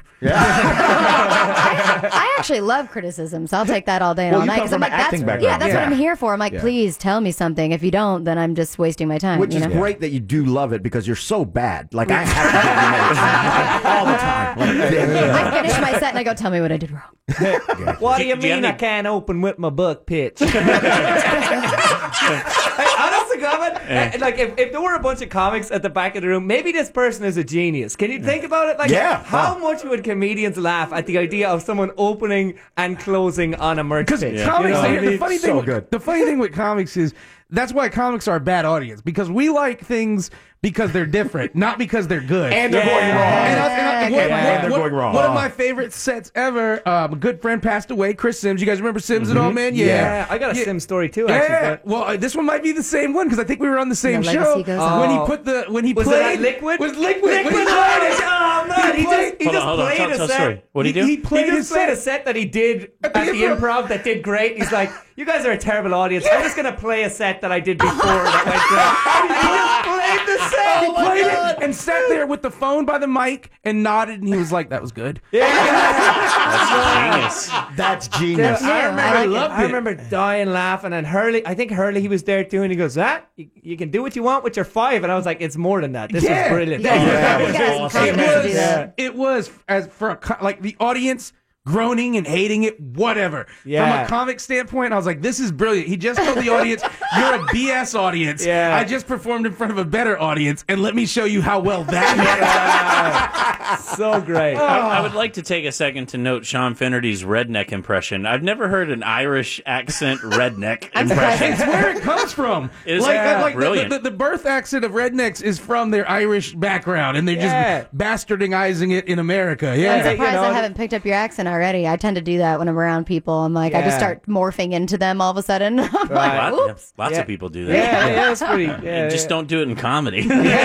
I actually love criticism, so I'll take that all day and Well, all you night. come 'cause from I'm like, an that's, acting yeah, background. that's what Yeah. I'm here for. I'm like, Yeah. please tell me something. If you don't, then I'm just wasting my time. Which you is know? great that you do love it because you're so bad. Like I have to give you notes all the time. Like, I finish my set and I go, tell me what I did wrong. What do you Do you have mean I any- can't open with my book pitch? Hey, honest to God, man, like if, if there were a bunch of comics at the back of the room, maybe this person is a genius. Can you think about it? Like, Yeah. how much would comedians laugh at the idea of someone opening and closing on a merch Because pitch? comics, You know what I the mean? funny thing, So with, good. the funny thing with comics is that's why comics are a bad audience because we like things because they're different, not because they're good. And they're Yeah. going wrong. And I- and I- Yeah, what- good what- one. And they're what- going wrong. One of my favorite sets ever. Um, a good friend passed away, Chris Sims. You guys remember Sims at all, man? Yeah, Yeah, I got a Yeah. Sim story too, actually. Yeah. but- Well, uh, this one might be the same one because I think we were on the same The show legacy goes on. when he Oh. put the when he Was it played that Liquid? Was liquid? Liquid when he Liquid! played it. Oh, man, he played- just, he Hold on, just hold on. played Tell, a tell set. story. What did he do? He played he his just played a set. set that he did At at the the improv. improv that did great. He's like, you guys are a terrible audience. I'm just going to play a set that I did before that went great. And he just played the set. He played it and sat there with the phone by the mic and nodded, and he was like, "That was good." That's genius. that's genius. Yeah, I I remember, like it. I remember dying laughing, and Hurley, I think Hurley, he was there too, and he goes, that, you, you can do what you want with your five. And I was like, it's more than that. This Yeah. is brilliant. Yeah, that you was got some awesome. It confidence to do was. that. It was as for a co- like the audience groaning and hating it, whatever. Yeah. From a comic standpoint, I was like, this is brilliant. He just told the audience, you're a B S audience. Yeah. I just performed in front of a better audience, and let me show you how well that So great. I, I would like to take a second to note Sean Finnerty's redneck impression. I've never heard an Irish accent redneck I'm impression. It's where it comes from. Is like, it? like the, Brilliant. the, the birth accent of rednecks is from their Irish background, and they're Yeah. just bastardizing it in America. I'm Yeah. surprised you know, I haven't picked up your accent already. I tend to do that when I'm around people. I'm like, I just Yeah. start morphing into them all of a sudden. I'm Right. like, Lot- oops. Lots Yeah. of people do that. Yeah, yeah, it's pretty. Yeah, Just yeah. don't do it in comedy. Holy The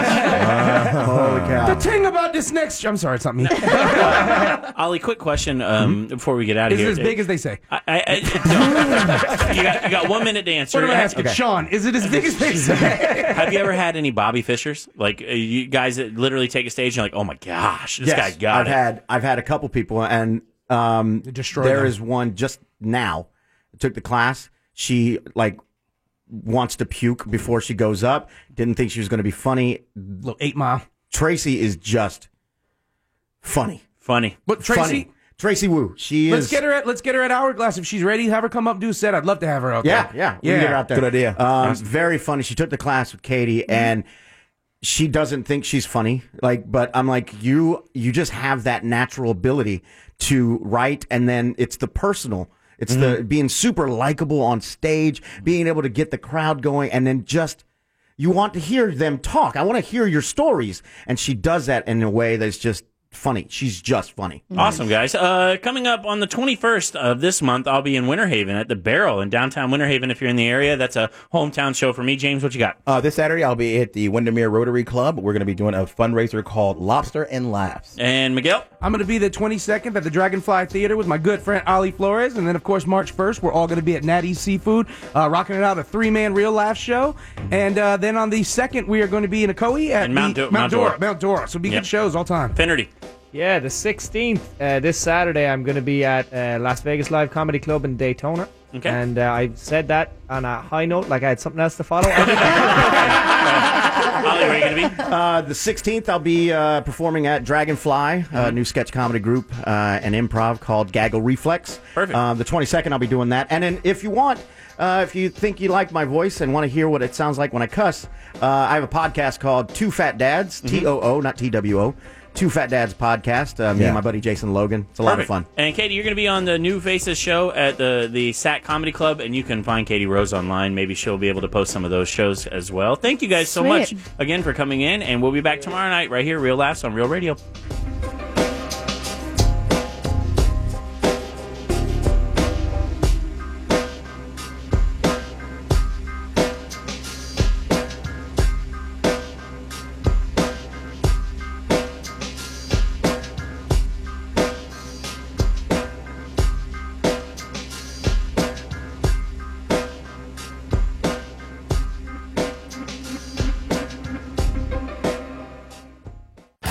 cow. thing about this next, I'm sorry, it's not me. Ollie, quick question um, before we get out of Is here. it as big as they say? I, I, I, no. you, got, you got one minute to answer. What am I Ha- asking? Sean, is it as big as they say? Have you ever had any Bobby Fishers? Like uh, you guys that literally take a stage and you're like, oh my gosh, this Yes, guy got I've it. had I've had a couple people, and um, Destroy there them. is one just now. I took the class. She like wants to puke before she goes up. Didn't think she was going to be funny. Little eight mile. Tracy is just funny. Funny. But Tracy, Funny. Tracy Wu. She let's is. get her at let's get her at Hourglass if she's ready. Have her come up and do a set. I'd love to have her out Yeah, there. yeah, we can get her out there. Good idea. Um, very funny. She took the class with Katie, and she doesn't think she's funny. Like, but I'm like, you, you just have that natural ability to write, and then it's the personal. It's the being super likable on stage, being able to get the crowd going, and then just you want to hear them talk. I want to hear your stories, and she does that in a way that's just funny. She's just funny. Awesome, guys. Uh, coming up on the twenty-first of this month, I'll be in Winter Haven at the Barrel in downtown Winter Haven. If you're in the area, that's a hometown show for me. James, what you got? Uh, this Saturday, I'll be at the Windermere Rotary Club. We're going to be doing a fundraiser called Lobster and Laughs. And Miguel? I'm going to be the twenty-second at the Dragonfly Theater with my good friend Ali Flores. And then, of course, March first, we're all going to be at Natty's Seafood, uh, rocking it out, a three-man real laugh show. And uh, then on the second, we are going to be in Ocoee at In Mount the, Do- Mount Dora. Mount Dora. So be Yep. good shows all time. Finnerty. Yeah, the sixteenth, uh, this Saturday, I'm going to be at uh, Las Vegas Live Comedy Club in Daytona. Okay. And uh, I said that on a high note, like I had something else to follow. Ollie, where are you going to be? Uh, the sixteenth, I'll be uh, performing at Dragonfly, mm-hmm. a new sketch comedy group uh, and improv called Gaggle Reflex. Perfect. Uh, the twenty-second, I'll be doing that. And then if you want, uh, if you think you like my voice and want to hear what it sounds like when I cuss, uh, I have a podcast called Two Fat Dads, mm-hmm. T O O, not T W O. Two Fat Dads podcast. Uh, me Yeah. and my buddy Jason Logan. It's a lot Perfect. of fun. And Katie, you're going to be on the New Faces show at the the S A T Comedy Club, and you can find Katie Rose online. Maybe she'll be able to post some of those shows as well. Thank you guys so Sweet. much again for coming in, and we'll be back tomorrow night right here, Real Laughs on Real Radio.